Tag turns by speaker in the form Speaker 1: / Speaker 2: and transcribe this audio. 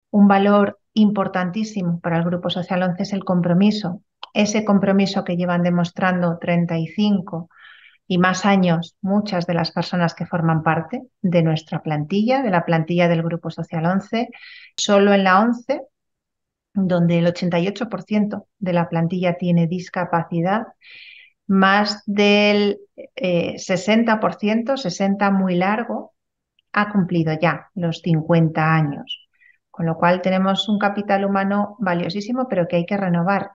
Speaker 1: Un valor importantísimo para el Grupo Social 11 es el compromiso. Ese compromiso que llevan demostrando 35 y más años muchas de las personas que forman parte de nuestra plantilla, de la plantilla del Grupo Social 11. Solo en la 11, donde el 88% de la plantilla tiene discapacidad, más del 60%, 60 muy largo, ha cumplido ya los 50 años. Con lo cual tenemos un capital humano valiosísimo, pero que hay que renovar.